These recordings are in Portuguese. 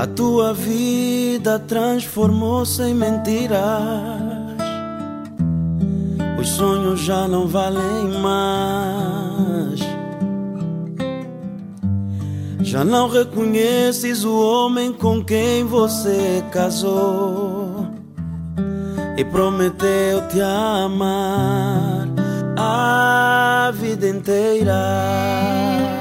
A tua vida transformou-se em mentiras. Os sonhos já não valem mais. Já não reconheces o homem com quem você casou e prometeu te amar a vida inteira.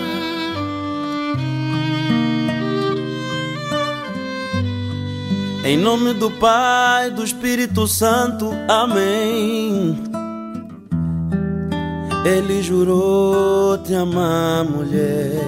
Em nome do Pai, do Espírito Santo, amém. Ele jurou te amar, mulher.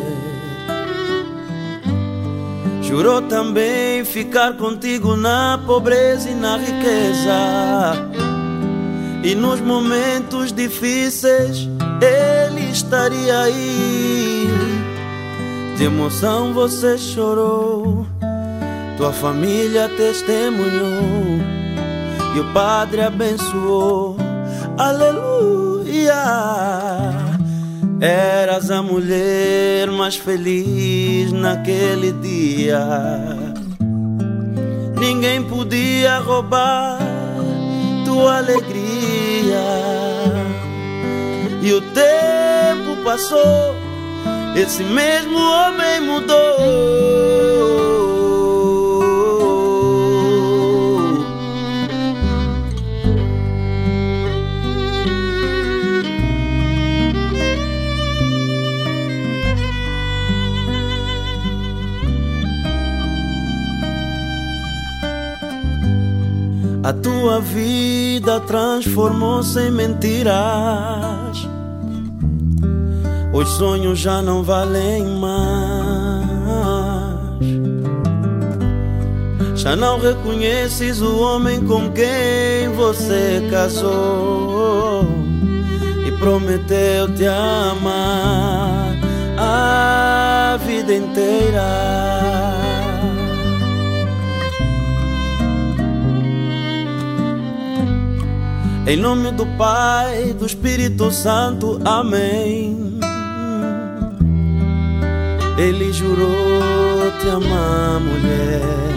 Jurou também ficar contigo na pobreza e na riqueza. E nos momentos difíceis Ele estaria aí. De emoção você chorou, tua família testemunhou e o Padre abençoou. Aleluia! Eras a mulher mais feliz naquele dia. Ninguém podia roubar tua alegria. E o tempo passou, esse mesmo homem mudou. A tua vida transformou-se em mentiras. Os sonhos já não valem mais. Já não reconheces o homem com quem você casou e prometeu te amar a vida inteira. Em nome do Pai, do Espírito Santo, amém. Ele jurou te amar, mulher.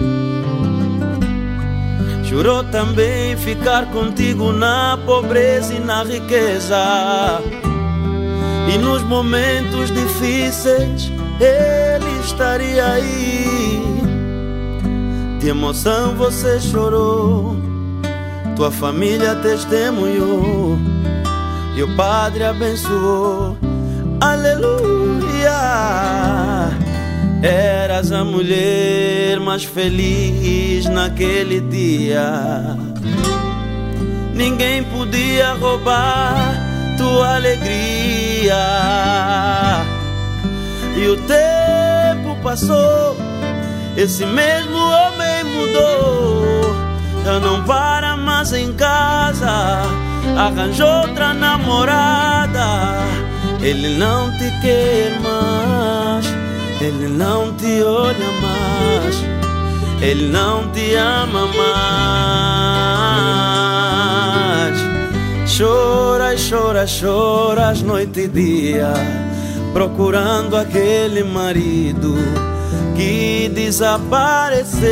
Jurou também ficar contigo na pobreza e na riqueza. E nos momentos difíceis Ele estaria aí. De emoção você chorou, tua família testemunhou e o Padre abençoou. Aleluia! Eras a mulher mais feliz naquele dia. Ninguém podia roubar tua alegria. E o tempo passou, esse mesmo homem mudou. Já não para mais em casa, arranjou outra namorada. Ele não te quer mais, ele não te olha mais, ele não te ama mais. Choras, choras, choras noite e dia, procurando aquele marido que desapareceu.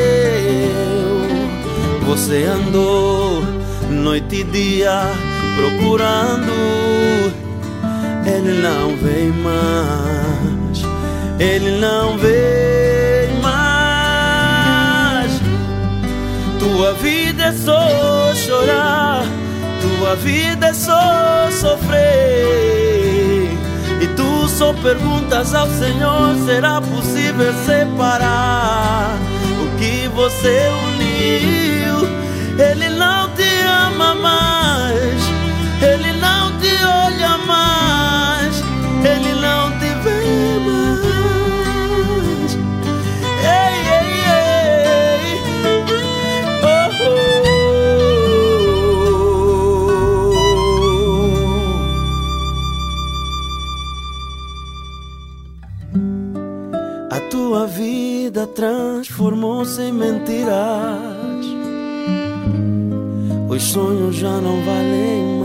Você andou noite e dia procurando, ele não vem mais, ele não vem mais. Tua vida é só chorar, tua vida é só sofrer. E tu só perguntas ao Senhor, será possível separar o que você uniu? Ele não te ama mais, ele não te olha mais, ele não te vê mais. Ei, ei, ei. Oh, oh. A tua vida transformou-se em mentiras. Os sonhos já não valem